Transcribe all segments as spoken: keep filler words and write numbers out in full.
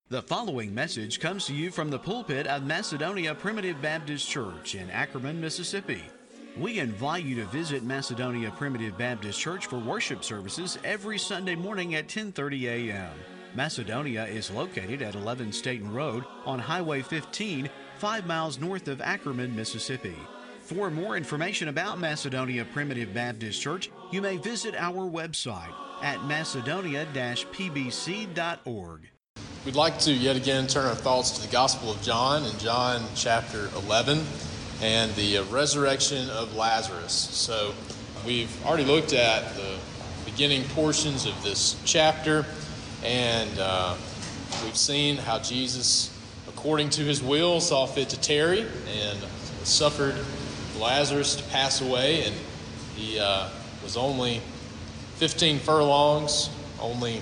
The following message comes to you from the pulpit of Macedonia Primitive Baptist Church in Ackerman, Mississippi. We invite you to visit Macedonia Primitive Baptist Church for worship services every Sunday morning at ten thirty a m Macedonia is located at eleven Staten Road on Highway fifteen, five miles north of Ackerman, Mississippi. For more information about Macedonia Primitive Baptist Church, you may visit our website at macedonia dash p b c dot org. We'd like to yet again turn our thoughts to the Gospel of John in John chapter eleven and the resurrection of Lazarus. So we've already looked at the beginning portions of this chapter, and uh, we've seen how Jesus, according to his will, saw fit to tarry and suffered Lazarus to pass away, and he uh, was only fifteen furlongs, only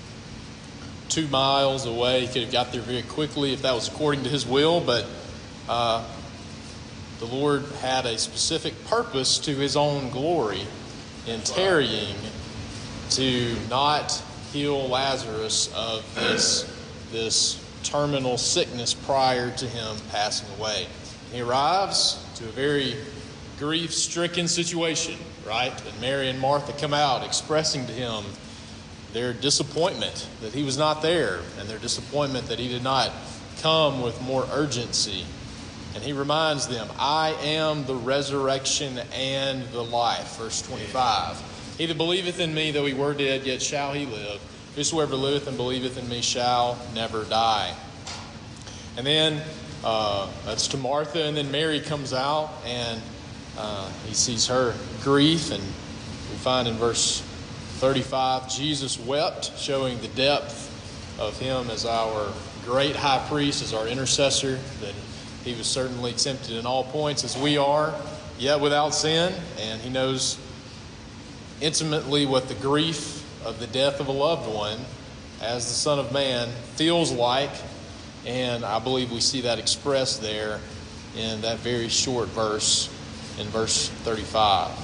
two miles away. He could have got there very quickly if that was according to his will, but uh, the Lord had a specific purpose to his own glory in tarrying to not heal Lazarus of this, this terminal sickness prior to him passing away. He arrives to a very grief-stricken situation, right? And Mary and Martha come out expressing to him their disappointment that he was not there, and their disappointment that he did not come with more urgency. And he reminds them, I am the resurrection and the life. Verse twenty-five. He that believeth in me, though he were dead, yet shall he live. Whosoever liveth and believeth in me shall never die. And then uh, that's to Martha, and then Mary comes out, and uh, he sees her grief, and we find in verse thirty-five, Jesus wept, showing the depth of him as our great high priest, as our intercessor, that he was certainly tempted in all points as we are, yet without sin, and he knows intimately what the grief of the death of a loved one as the Son of Man feels like, and I believe we see that expressed there in that very short verse, in verse thirty-five.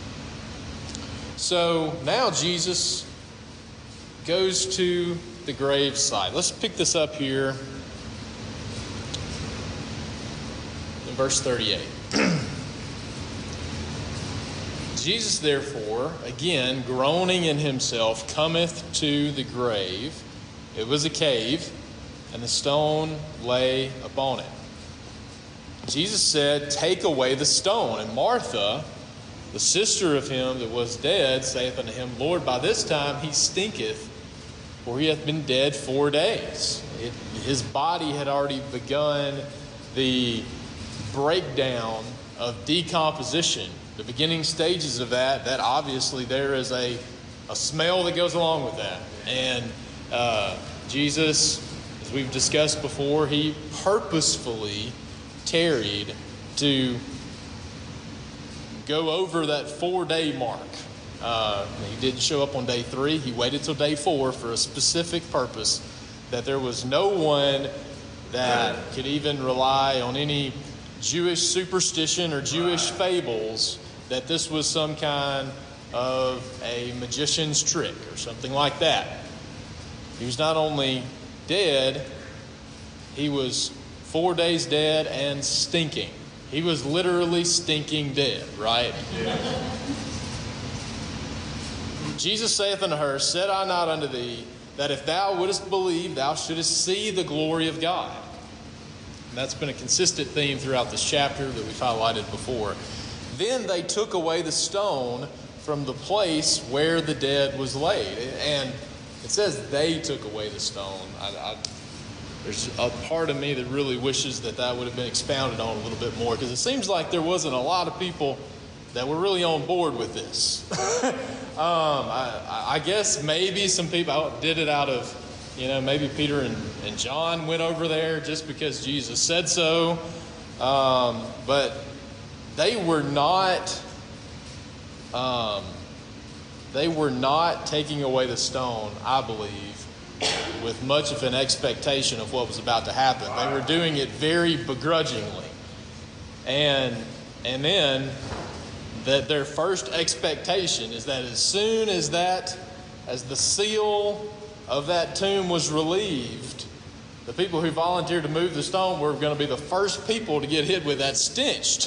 So now Jesus goes to the graveside. Let's pick this up here in verse thirty-eight. Jesus, therefore, again, groaning in himself, cometh to the grave. It was a cave, and the stone lay upon it. Jesus said, Take away the stone. And Martha, the sister of him that was dead, saith unto him, Lord, by this time he stinketh, for he hath been dead four days. It, his body had already begun the breakdown of decomposition. The beginning stages of that, that obviously there is a, a smell that goes along with that. And uh, Jesus, as we've discussed before, he purposefully tarried to go over that four-day mark. Uh, he didn't show up on day three. He waited till day four for a specific purpose, that there was no one that could even rely on any Jewish superstition or Jewish fables that this was some kind of a magician's trick or something like that. He was not only dead, he was four days dead and stinking. He was literally stinking dead, right? Yeah. Jesus saith unto her, Said I not unto thee, that if thou wouldest believe, thou shouldest see the glory of God? And that's been a consistent theme throughout this chapter that we've highlighted before. Then they took away the stone from the place where the dead was laid. And it says they took away the stone. I, I, there's a part of me that really wishes that that would have been expounded on a little bit more, because it seems like there wasn't a lot of people that were really on board with this. um, I, I guess maybe some people did it out of, you know, maybe Peter and, and John went over there just because Jesus said so. Um, but they were not, um, they were not taking away the stone, I believe, with much of an expectation of what was about to happen. They were doing it very begrudgingly. And, and then that their first expectation is that as soon as that, as the seal of that tomb was relieved, the people who volunteered to move the stone were going to be the first people to get hit with that stench.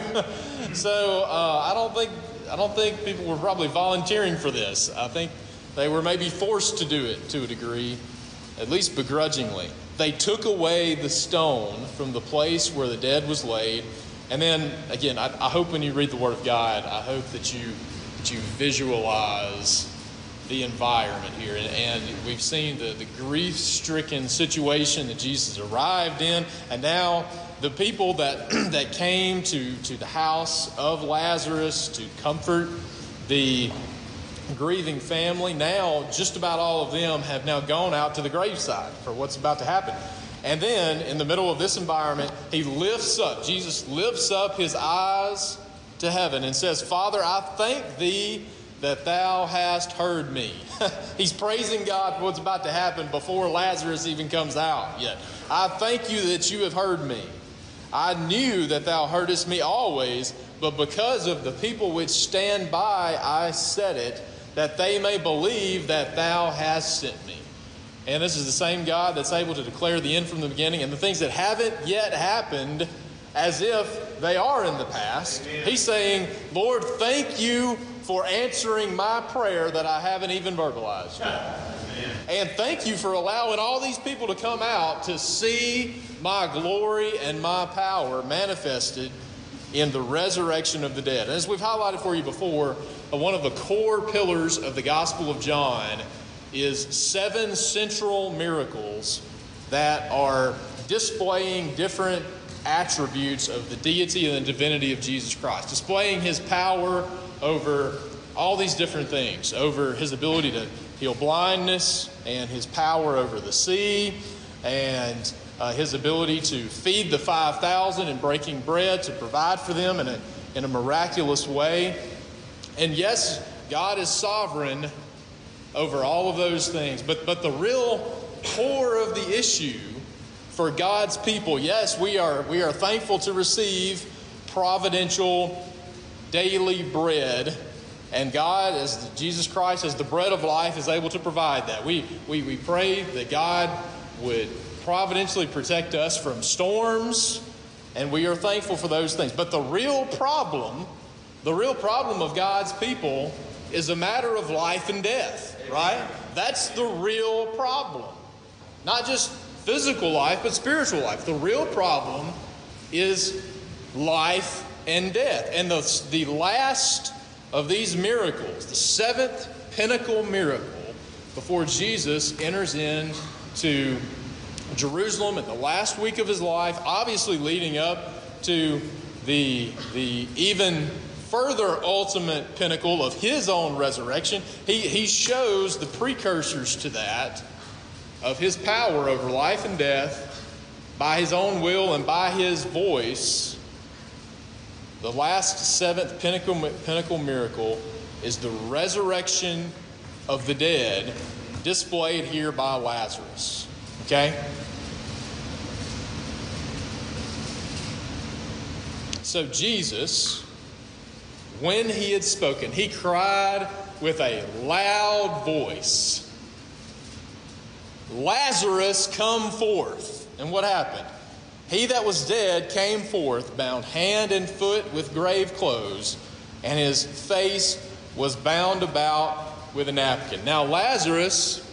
so uh, I don't think I don't think people were probably volunteering for this. I think they were maybe forced to do it to a degree, at least begrudgingly. They took away the stone from the place where the dead was laid. And then, again, I, I hope when you read the Word of God, I hope that you, that you visualize the environment here. And, and we've seen the, the grief-stricken situation that Jesus arrived in. And now the people that, that came to, to the house of Lazarus to comfort the grieving family, now just about all of them have now gone out to the graveside for what's about to happen. And then in the middle of this environment, he lifts up, Jesus lifts up his eyes to heaven and says, Father, I thank thee that thou hast heard me. He's praising God for what's about to happen before Lazarus even comes out yet. I thank you that you have heard me. I knew that thou heardest me always, but because of the people which stand by, I said it, that they may believe that thou hast sent me. And this is the same God that's able to declare the end from the beginning and the things that haven't yet happened as if they are in the past. Amen. He's saying, Lord, thank you for answering my prayer that I haven't even verbalized yet. Amen. And thank you for allowing all these people to come out to see my glory and my power manifested in the resurrection of the dead. And as we've highlighted for you before, one of the core pillars of the Gospel of John is seven central miracles that are displaying different attributes of the deity and the divinity of Jesus Christ, displaying his power over all these different things, over his ability to heal blindness and his power over the sea and uh, his ability to feed the five thousand and breaking bread to provide for them in a, in a miraculous way. And yes, God is sovereign over all of those things. But, but the real core of the issue for God's people, yes, we are, we are thankful to receive providential daily bread. And God, as Jesus Christ, as the bread of life, is able to provide that. We, we, we pray that God would providentially protect us from storms, and we are thankful for those things. But the real problem, the real problem of God's people is a matter of life and death, right? That's the real problem. Not just physical life, but spiritual life. The real problem is life and death. And the, the last of these miracles, the seventh pinnacle miracle, before Jesus enters into Jerusalem at the last week of his life, obviously leading up to the, the even further ultimate pinnacle of his own resurrection. He, he shows the precursors to that, of his power over life and death, by his own will and by his voice. The last seventh pinnacle, pinnacle miracle is the resurrection of the dead, displayed here by Lazarus. Okay? So Jesus, when he had spoken, he cried with a loud voice, Lazarus, come forth. And what happened? He that was dead came forth, bound hand and foot with grave clothes, and his face was bound about with a napkin. Now Lazarus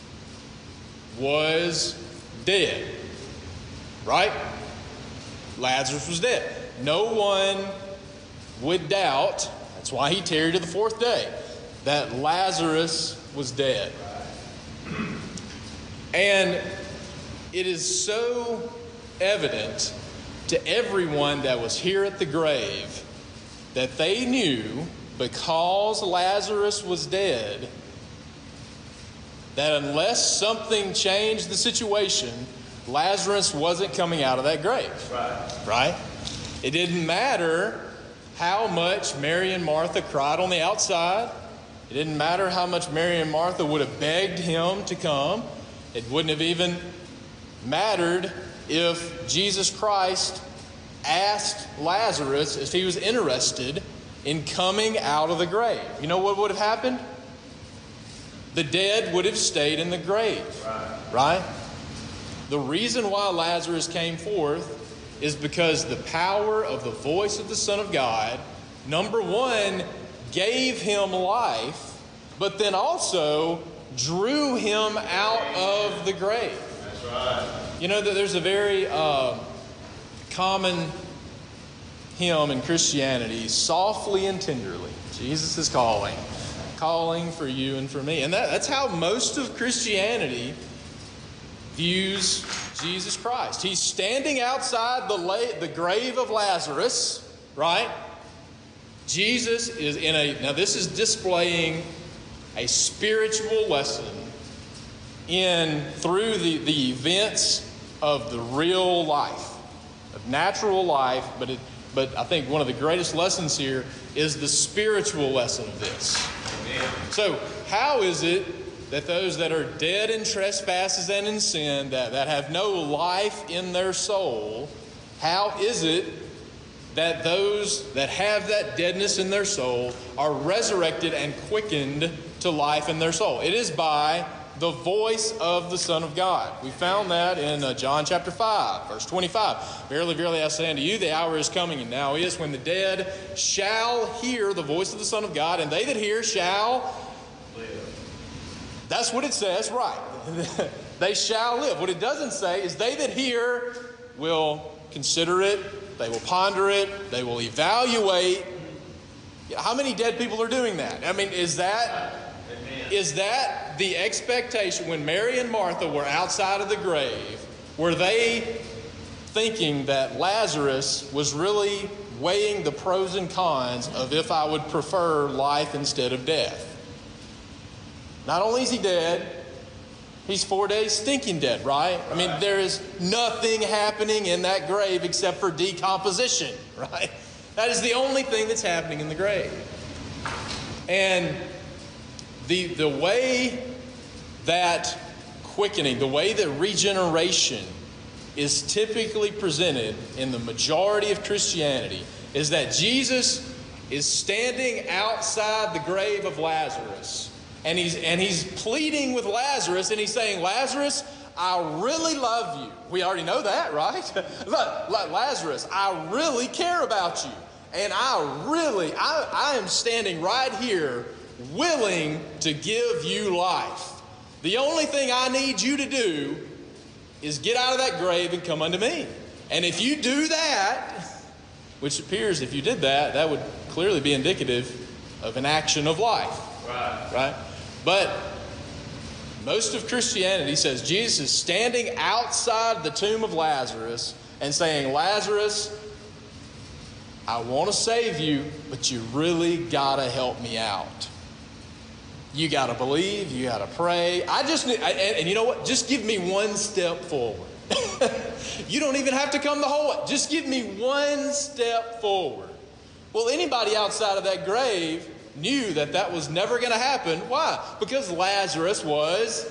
was dead, right? Lazarus was dead. No one would doubt, that's why he tarried to the fourth day, that Lazarus was dead. And it is so evident to everyone that was here at the grave that they knew, because Lazarus was dead, that unless something changed the situation, Lazarus wasn't coming out of that grave. Right. Right? It didn't matter how much Mary and Martha cried on the outside. It didn't matter how much Mary and Martha would have begged him to come. It wouldn't have even mattered if Jesus Christ asked Lazarus if he was interested in coming out of the grave. You know what would have happened? The dead would have stayed in the grave. Right? Right? the reason why Lazarus came forth is because the power of the voice of the Son of God, number one, gave him life, but then also drew him out of the grave. That's right. You know, there's a very uh, common hymn in Christianity, softly and tenderly. Jesus is calling, calling for you and for me. And that, that's how most of Christianity views Jesus Christ. He's standing outside the, la- the grave of Lazarus, right? Jesus is in a, now this is displaying a spiritual lesson in, through the, the events of the real life, of natural life, but it, but I think one of the greatest lessons here is the spiritual lesson of this. Amen. So, how is it that those that are dead in trespasses and in sin, that, that have no life in their soul, how is it that those that have that deadness in their soul are resurrected and quickened to life in their soul? It is by the voice of the Son of God. We found that in uh, John chapter five, verse twenty-five. Verily, verily, I say unto you, the hour is coming, and now is, when the dead shall hear the voice of the Son of God, and they that hear shall live. That's what it says, right. They shall live. What it doesn't say is they that hear will consider it, they will ponder it, they will evaluate. How many dead people are doing that? I mean, is that... Is that the expectation when Mary and Martha were outside of the grave? Were they thinking that Lazarus was really weighing the pros and cons of if I would prefer life instead of death? Not only is he dead, he's four days stinking dead, right? I mean, there is nothing happening in that grave except for decomposition, right? That is the only thing that's happening in the grave. And The, the way that quickening, the way that regeneration is typically presented in the majority of Christianity is that Jesus is standing outside the grave of Lazarus, and he's, and he's pleading with Lazarus, and he's saying, Lazarus, I really love you. We already know that, right? Lazarus, I really care about you, and I really, I, I am standing right here willing to give you life. The only thing I need you to do is get out of that grave and come unto me. And if you do that, which appears if you did that, that would clearly be indicative of an action of life. Right. Right? But most of Christianity says Jesus is standing outside the tomb of Lazarus and saying, Lazarus, I want to save you, but you really got to help me out. You got to believe. You got to pray. I just need, and, and you know what? Just give me one step forward. You don't even have to come the whole way. Just give me one step forward. Well, anybody outside of that grave knew that that was never going to happen. Why? Because Lazarus was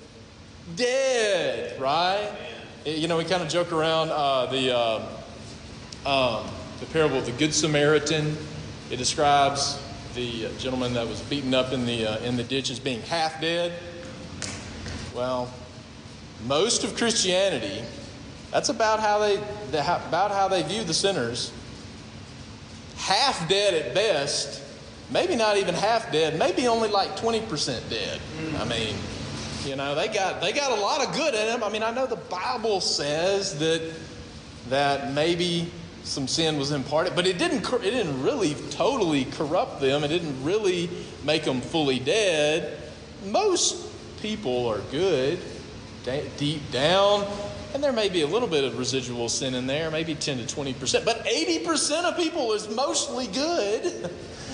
dead, right? You know, we kind of joke around uh, the uh, um, the parable of the Good Samaritan. It describes the gentleman that was beaten up in the uh, in the ditch as being half dead. Well, most of Christianity, that's about how they about how they view the sinners. Half dead at best, maybe not even half dead, maybe only like twenty percent dead. I mean, you know, they got they got a lot of good in them. I mean, I know the Bible says that that maybe some sin was imparted, but it didn't it didn't really totally corrupt them. It didn't really make them fully dead. Most people are good deep down, and there may be a little bit of residual sin in there, maybe ten to twenty percent, but eighty percent of people is mostly good.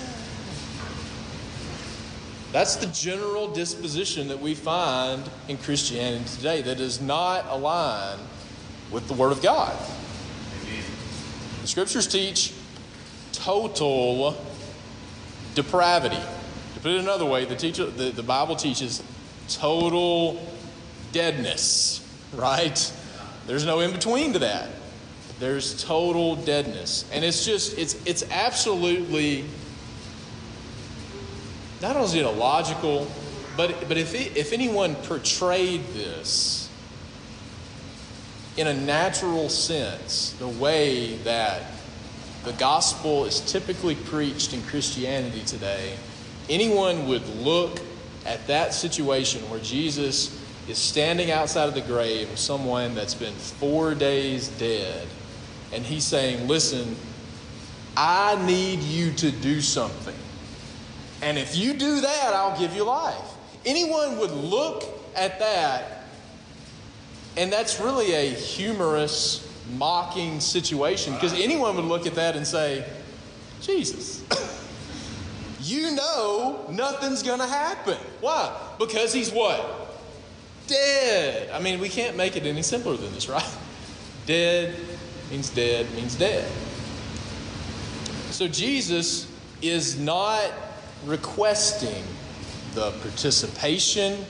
That's the general disposition that we find in Christianity today that does not align with the Word of God. The Scriptures teach total depravity. To put it another way, the, teacher, the, the Bible teaches total deadness, right? There's no in-between to that. There's total deadness. And it's just, it's it's absolutely, not only is it illogical, but, but if, it, if anyone portrayed this in a natural sense, the way that the gospel is typically preached in Christianity today, anyone would look at that situation where Jesus is standing outside of the grave of someone that's been four days dead, and he's saying, listen, I need you to do something. And if you do that, I'll give you life. Anyone would look at that, and that's really a humorous, mocking situation, because anyone would look at that and say, Jesus, you know nothing's going to happen. Why? Because he's what? Dead. I mean, we can't make it any simpler than this, right? Dead means dead means dead. So Jesus is not requesting the participation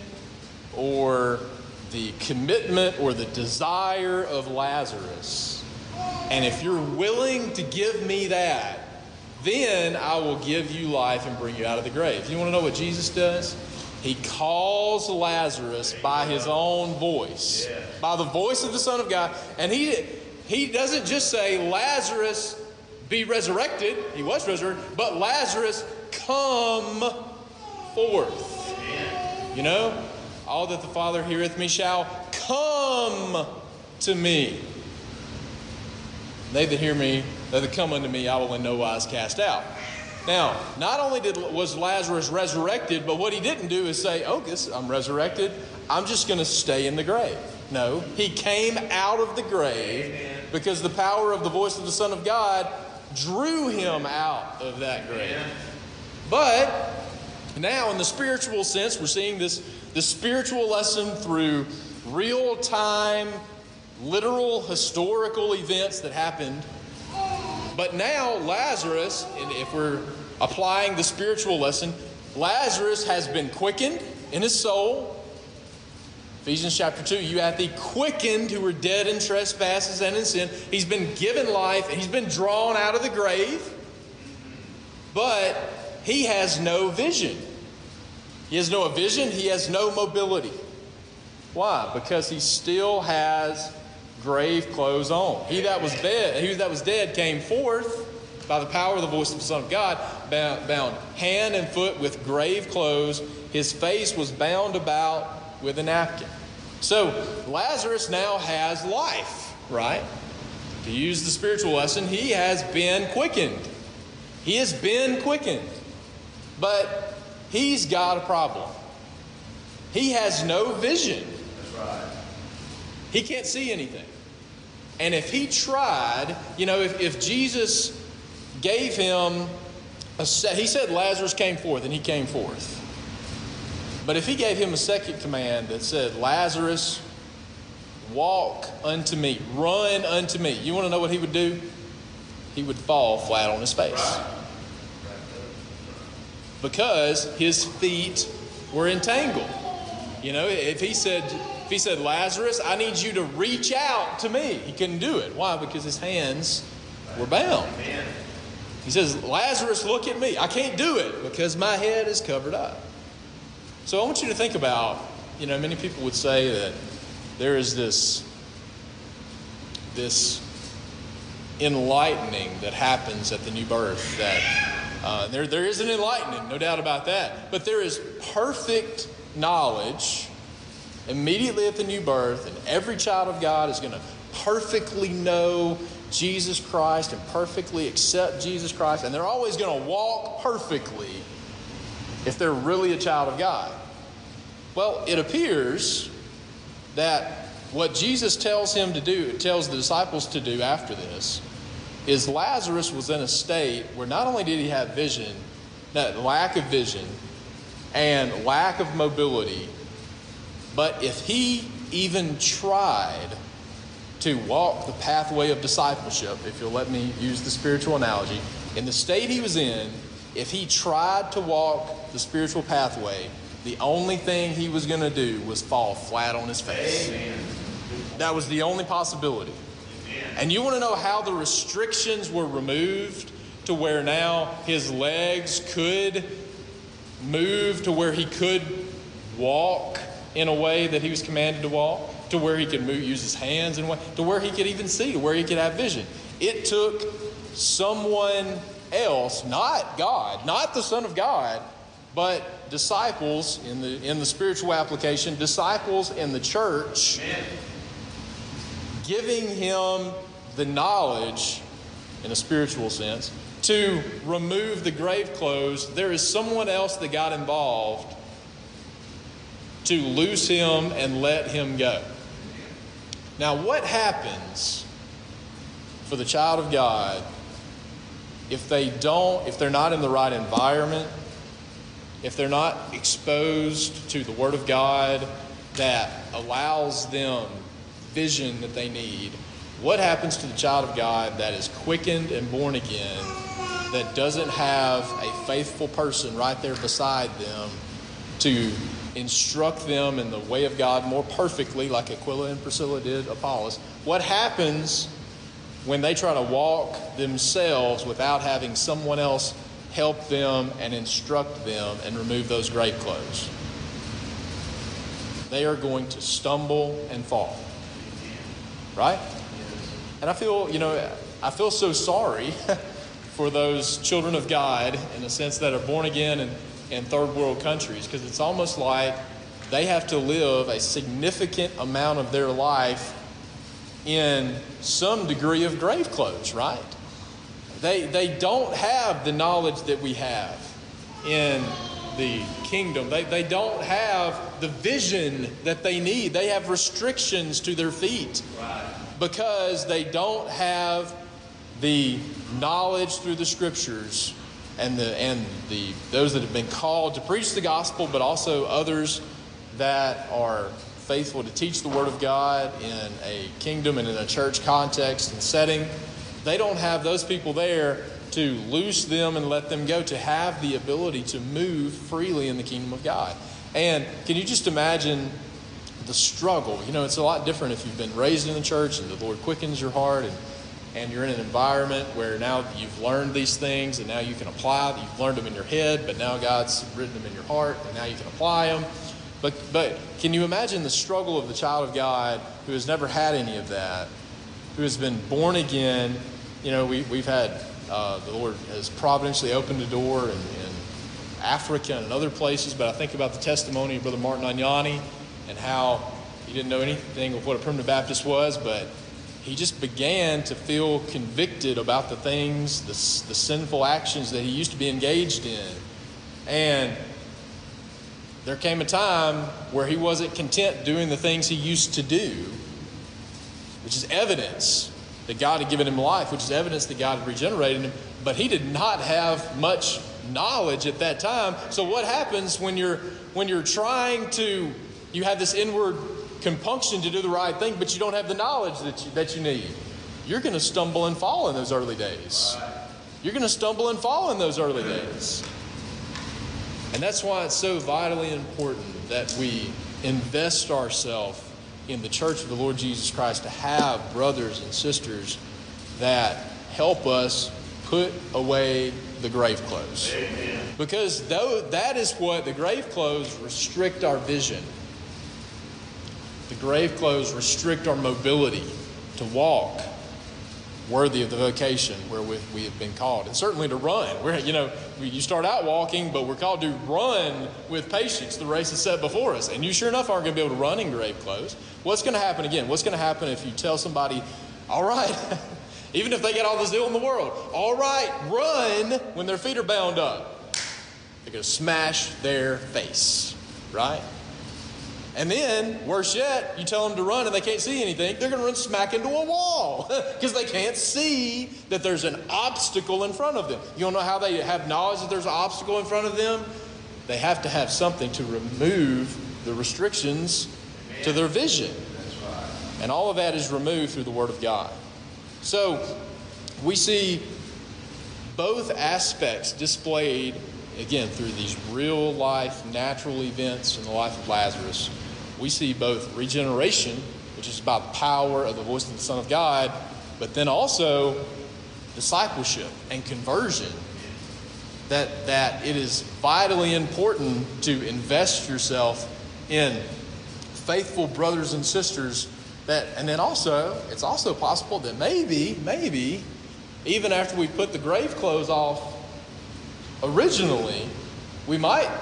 or the commitment or the desire of Lazarus. And if you're willing to give me that, then I will give you life and bring you out of the grave. You want to know what Jesus does? He calls Lazarus by his own voice, by the voice of the Son of God. And he, he doesn't just say, Lazarus, be resurrected. He was resurrected. But Lazarus, come forth. You know, all that the Father heareth me shall come to me. They that hear me, they that come unto me, I will in no wise cast out. Now, not only did was Lazarus resurrected, but what he didn't do is say, oh, this, I'm resurrected, I'm just going to stay in the grave. No, he came out of the grave because the power of the voice of the Son of God drew him out of that grave. But now, in the spiritual sense, we're seeing this, this spiritual lesson through real-time, literal, historical events that happened. But now, Lazarus, and if we're applying the spiritual lesson, Lazarus has been quickened in his soul. Ephesians chapter two, you hath he quickened who were dead in trespasses and in sin. He's been given life, and he's been drawn out of the grave. But he has no vision. He has no vision. He has no mobility. Why? Because he still has grave clothes on. He that was dead, he that was dead came forth by the power of the voice of the Son of God, bound, bound hand and foot with grave clothes. His face was bound about with a napkin. So Lazarus now has life, right? To use the spiritual lesson, he has been quickened. He has been quickened. But he's got a problem. He has no vision. That's right. He can't see anything. And if he tried, you know, if, if Jesus gave him, a, he said Lazarus came forth, and he came forth. But if he gave him a second command that said, Lazarus, walk unto me, run unto me, you want to know what he would do? He would fall flat on his face. Because his feet were entangled. You know, if he said, if he said, Lazarus, I need you to reach out to me, he couldn't do it. Why? Because his hands were bound. He says, Lazarus, look at me. I can't do it because my head is covered up. So I want you to think about, you know, many people would say that there is this, this enlightening that happens at the new birth. That uh, there, there is an enlightening, no doubt about that. But there is perfect knowledge immediately at the new birth, and every child of God is going to perfectly know Jesus Christ and perfectly accept Jesus Christ, and they're always going to walk perfectly if they're really a child of God. Well, it appears that what Jesus tells him to do, tells the disciples to do after this, is Lazarus was in a state where not only did he have vision, that lack of vision and lack of mobility, but if he even tried to walk the pathway of discipleship, if you'll let me use the spiritual analogy, in the state he was in, if he tried to walk the spiritual pathway, the only thing he was going to do was fall flat on his face. Amen. That was the only possibility. Amen. And you want to know how the restrictions were removed to where now his legs could move to where he could walk in a way that he was commanded to walk? to where he could move, use his hands, and to where he could even see, to where he could have vision. It took someone else, not God, not the Son of God, but disciples in the in the spiritual application, disciples in the church, Amen. Giving him the knowledge, in a spiritual sense, to remove the grave clothes. There is someone else that got involved to loose him and let him go. Now, what happens for the child of God if they don't, if they're not in the right environment, if they're not exposed to the Word of God that allows them vision that they need? What happens to the child of God that is quickened and born again, that doesn't have a faithful person right there beside them to instruct them in the way of God more perfectly, like Aquila and Priscilla did Apollos? What happens when they try to walk themselves without having someone else help them and instruct them and remove those grave clothes? They are going to stumble and fall. Right? And I feel, you know, I feel so sorry for those children of God, in a sense, that are born again in, in third world countries, because it's almost like they have to live a significant amount of their life in some degree of grave clothes, right? They, they don't have the knowledge that we have in the kingdom. They, they don't have the vision that they need. They have restrictions to their feet. Right. Because they don't have the knowledge through the scriptures and the and the those that have been called to preach the gospel, but also others that are faithful to teach the Word of God in a kingdom and in a church context and setting. They don't have those people there to loose them and let them go, to have the ability to move freely in the kingdom of God. And can you just imagine the struggle? You know, it's a lot different if you've been raised in the church and the Lord quickens your heart, and, and you're in an environment where now you've learned these things and now you can apply them. You've learned them in your head, but now God's written them in your heart and now you can apply them. But, but can you imagine the struggle of the child of God who has never had any of that, who has been born again? You know, we, we've had, uh, the Lord has providentially opened a door in, in Africa and other places, but I think about the testimony of Brother Martin Anyani and how he didn't know anything of what a primitive Baptist was, but he just began to feel convicted about the things, the, the sinful actions that he used to be engaged in. And there came a time where he wasn't content doing the things he used to do, which is evidence that God had given him life, which is evidence that God had regenerated him, but he did not have much knowledge at that time. So what happens when you're when you're trying to, you have this inward compunction to do the right thing, but you don't have the knowledge that you, that you need? You're going to stumble and fall in those early days. You're going to stumble and fall in those early days. And that's why it's so vitally important that we invest ourselves in the church of the Lord Jesus Christ, to have brothers and sisters that help us put away the grave clothes. Amen. Because though that is what the grave clothes restrict our vision. The grave clothes restrict our mobility to walk worthy of the vocation where we, we have been called, and certainly to run. We're, you know, we, you start out walking, but we're called to run with patience. The race is set before us, and you sure enough aren't going to be able to run in grave clothes. What's going to happen again? What's going to happen if you tell somebody, all right, even if they get all the zeal in the world, all right, run, when their feet are bound up? They're going to smash their face, right? And then, worse yet, you tell them to run and they can't see anything. They're going to run smack into a wall because they can't see that there's an obstacle in front of them. You don't know how they have knowledge that there's an obstacle in front of them? They have to have something to remove the restrictions Amen. To their vision. That's right. And all of that is removed through the Word of God. So, we see both aspects displayed, again, through these real life, natural events in the life of Lazarus. We see both regeneration, which is about the power of the voice of the Son of God, but then also discipleship and conversion. That, that it is vitally important to invest yourself in faithful brothers and sisters that, and then also, it's also possible that maybe, maybe, even after we put the grave clothes off originally, we might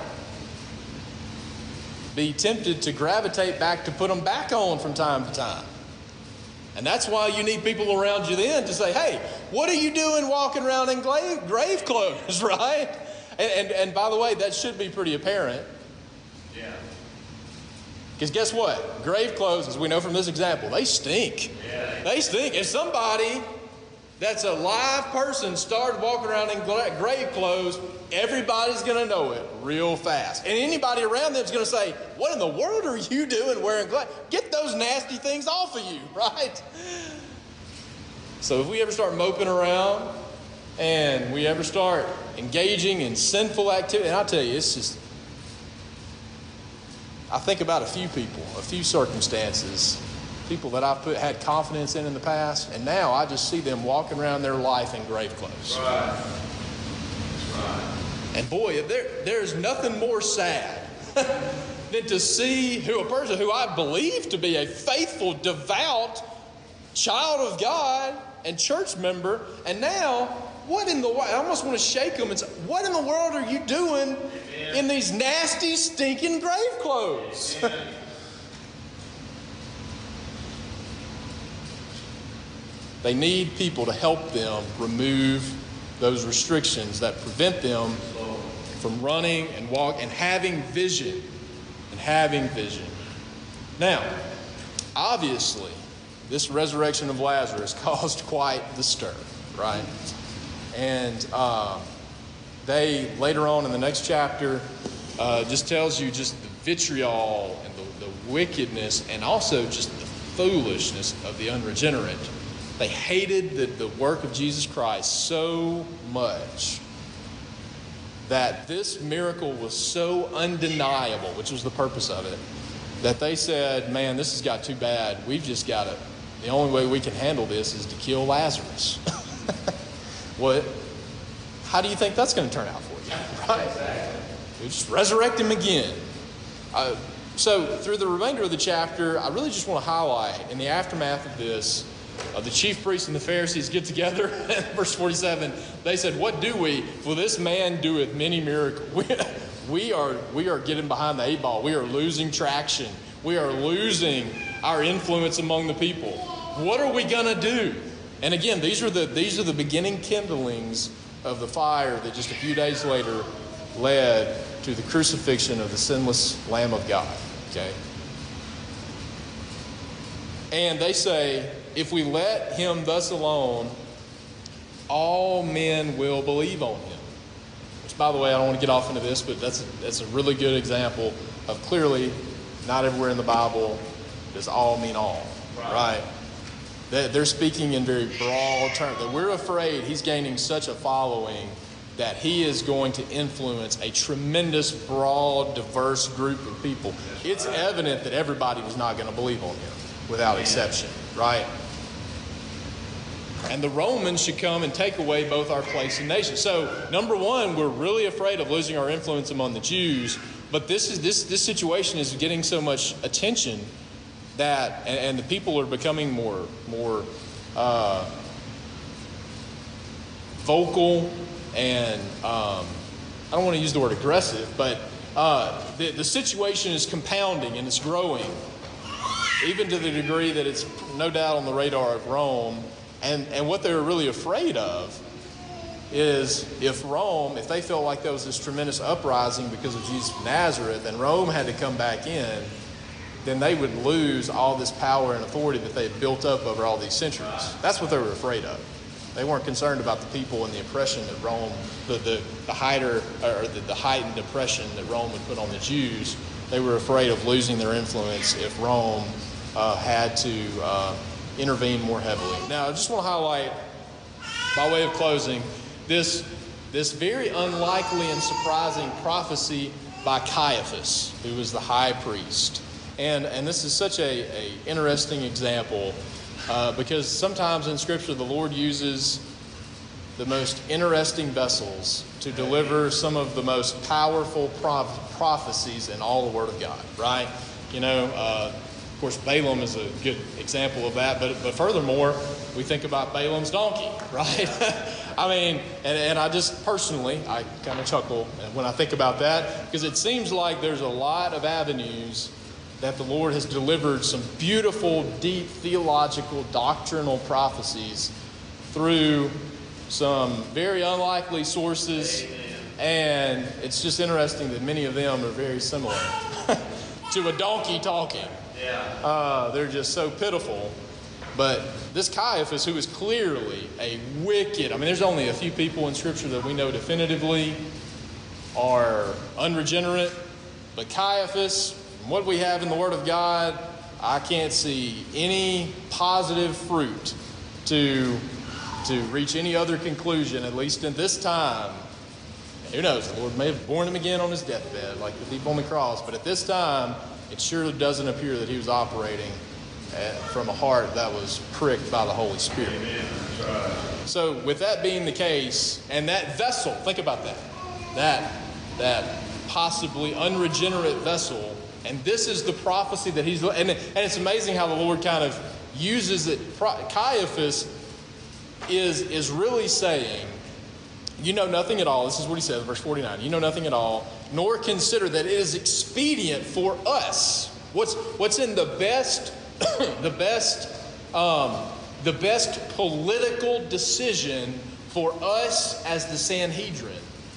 be tempted to gravitate back to put them back on from time to time. And that's why you need people around you then to say, hey, what are you doing walking around in grave, grave clothes, right? And, and, and by the way, that should be pretty apparent. Yeah. Because guess what? Grave clothes, as we know from this example, they stink. Yeah. They stink. If somebody that's a live person started walking around in grave clothes, everybody's going to know it real fast. And anybody around them is going to say, what in the world are you doing wearing grave? Get those nasty things off of you, right? So if we ever start moping around and we ever start engaging in sinful activity, and I'll tell you, it's just, I think about a few people, a few circumstances, people that I've put, had confidence in in the past, and now I just see them walking around their life in grave clothes. Right. Right. And boy, there, there's nothing more sad than to see who a person who I believe to be a faithful, devout child of God and church member, and now, what in the world, I almost want to shake them and say, what in the world are you doing Amen. In these nasty, stinking grave clothes? They need people to help them remove those restrictions that prevent them from running and walk and having vision and having vision. Now, obviously, this resurrection of Lazarus caused quite the stir, right? And uh, they, later on in the next chapter, uh, just tells you just the vitriol and the, the wickedness and also just the foolishness of the unregenerate. They hated the, the work of Jesus Christ so much that this miracle was so undeniable, which was the purpose of it, that they said, man, this has got too bad. We've just got to, the only way we can handle this is to kill Lazarus. What? How do you think that's going to turn out for you? Right? We just resurrect him again. Uh, so through the remainder of the chapter, I really just want to highlight, in the aftermath of this, Uh, the chief priests and the Pharisees get together. In verse forty-seven, they said, what do we? For this man doeth many miracles. We, we, are, we are getting behind the eight ball. We are losing traction. We are losing our influence among the people. What are we going to do? And again, these are the these are the beginning kindlings of the fire that just a few days later led to the crucifixion of the sinless Lamb of God. Okay? And they say, if we let him thus alone, all men will believe on him. Which, by the way, I don't want to get off into this, but that's a, that's a really good example of clearly not everywhere in the Bible does all mean all, right? right? They're speaking in very broad terms. That we're afraid he's gaining such a following that he is going to influence a tremendous, broad, diverse group of people. It's evident that everybody was not going to believe on him without exception, right? And the Romans should come and take away both our place and nation. So, number one, we're really afraid of losing our influence among the Jews. But this is this this situation is getting so much attention that, and, and the people are becoming more more uh, vocal and um, I don't want to use the word aggressive, but uh, the the situation is compounding and it's growing, even to the degree that it's no doubt on the radar of Rome. And and what they're really afraid of is if Rome, if they felt like there was this tremendous uprising because of Jesus of Nazareth and Rome had to come back in, then they would lose all this power and authority that they had built up over all these centuries. That's what they were afraid of. They weren't concerned about the people and the oppression that Rome, the the, the hider, or the, the heightened oppression that Rome would put on the Jews. They were afraid of losing their influence if Rome uh, had to uh, intervene more heavily. Now, I just want to highlight, by way of closing, this, this very unlikely and surprising prophecy by Caiaphas, who was the high priest. And, and this is such a, a interesting example uh, because sometimes in Scripture the Lord uses the most interesting vessels to deliver some of the most powerful proph- prophecies in all the Word of God, right? You know, uh, of course, Balaam is a good example of that. But but furthermore, we think about Balaam's donkey, right? I mean, and, and I just personally, I kind of chuckle when I think about that, because it seems like there's a lot of avenues that the Lord has delivered some beautiful, deep theological, doctrinal prophecies through some very unlikely sources. And it's just interesting that many of them are very similar to a donkey talking. Yeah. Uh, they're just so pitiful. But this Caiaphas, who is clearly a wicked, I mean, there's only a few people in Scripture that we know definitively are unregenerate. But Caiaphas, from what we have in the Word of God, I can't see any positive fruit to, to reach any other conclusion, at least in this time. Who knows? The Lord may have borne him again on his deathbed, like the thief on the cross. But at this time, it surely doesn't appear that he was operating uh, from a heart that was pricked by the Holy Spirit. Amen. That's right. So with that being the case, and that vessel, think about that. That, that possibly unregenerate vessel, and this is the prophecy that he's... And, and it's amazing how the Lord kind of uses it. Caiaphas is, is really saying, you know nothing at all. This is what he says, verse forty-nine. You know nothing at all, nor consider that it is expedient for us. What's what's in the best, the best, um, the best political decision for us as the Sanhedrin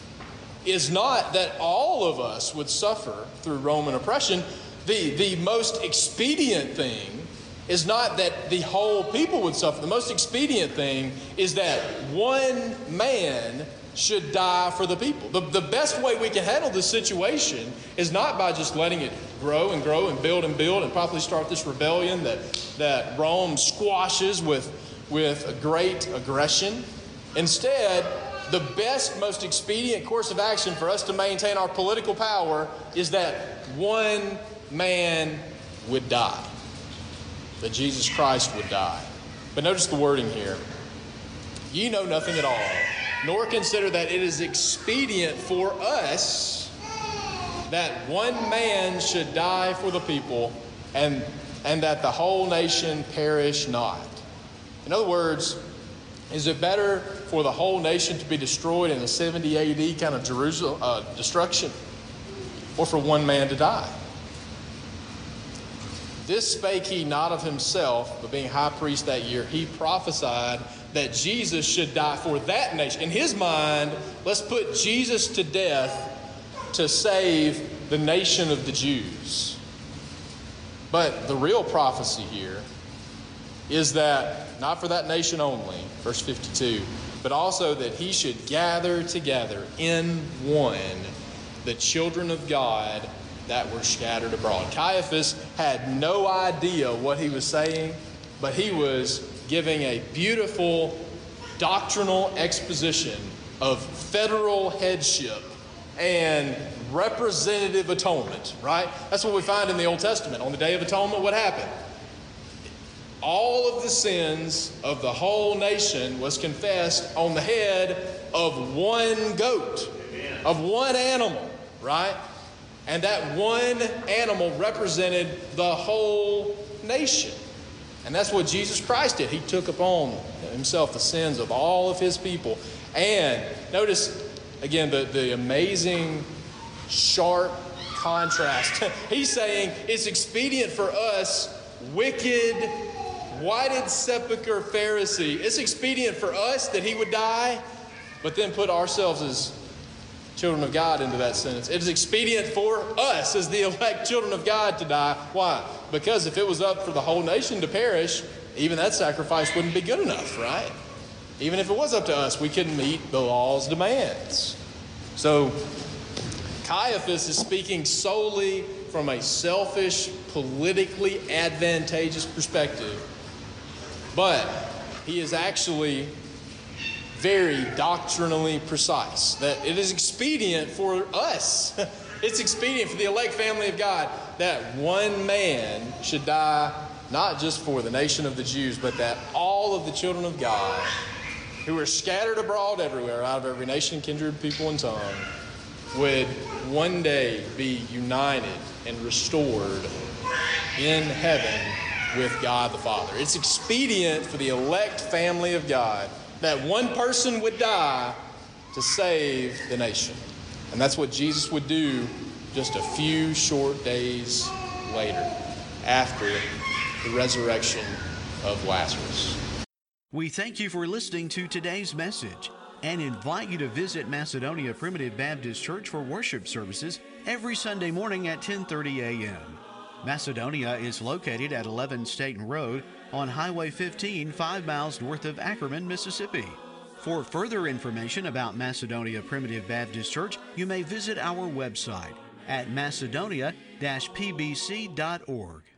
is not that all of us would suffer through Roman oppression. The the most expedient thing is not that the whole people would suffer. The most expedient thing is that one man should die for the people. The, the best way we can handle this situation is not by just letting it grow and grow and build and build and probably start this rebellion that, that Rome squashes with, with a great aggression. Instead, the best, most expedient course of action for us to maintain our political power is that one man would die. That Jesus Christ would die. But notice the wording here. Ye know nothing at all, nor consider that it is expedient for us that one man should die for the people, and, and that the whole nation perish not. In other words, is it better for the whole nation to be destroyed in a seventy A D kind of Jerusalem uh, destruction, or for one man to die? This spake he not of himself, but being high priest that year, he prophesied that Jesus should die for that nation. In his mind, let's put Jesus to death to save the nation of the Jews. But the real prophecy here is that not for that nation only, verse fifty-two, but also that he should gather together in one the children of God that were scattered abroad. Caiaphas had no idea what he was saying, but he was giving a beautiful doctrinal exposition of federal headship and representative atonement, right? That's what we find in the Old Testament. On the Day of Atonement, what happened? All of the sins of the whole nation was confessed on the head of one goat, Amen. Of one animal, right? And that one animal represented the whole nation. And that's what Jesus Christ did. He took upon himself the sins of all of his people. And notice, again, the, the amazing, sharp contrast. He's saying it's expedient for us, wicked, whited sepulchre Pharisee. It's expedient for us that he would die, but then put ourselves as children of God into that sentence. It is expedient for us as the elect children of God to die. Why? Because if it was up for the whole nation to perish, even that sacrifice wouldn't be good enough, right? Even if it was up to us, we couldn't meet the law's demands. So Caiaphas is speaking solely from a selfish, politically advantageous perspective. But he is actually very doctrinally precise, that it is expedient for us, it's expedient for the elect family of God, that one man should die, not just for the nation of the Jews, but that all of the children of God who are scattered abroad everywhere, out of every nation, kindred, people, and tongue, would one day be united and restored in heaven with God the Father. It's expedient for the elect family of God that one person would die to save the nation. And that's what Jesus would do just a few short days later, after the resurrection of Lazarus. We thank you for listening to today's message and invite you to visit Macedonia Primitive Baptist Church for worship services every Sunday morning at ten thirty a.m. Macedonia is located at eleven Staten Road on Highway fifteen, five miles north of Ackerman, Mississippi. For further information about Macedonia Primitive Baptist Church, you may visit our website at macedonia dash p b c dot org.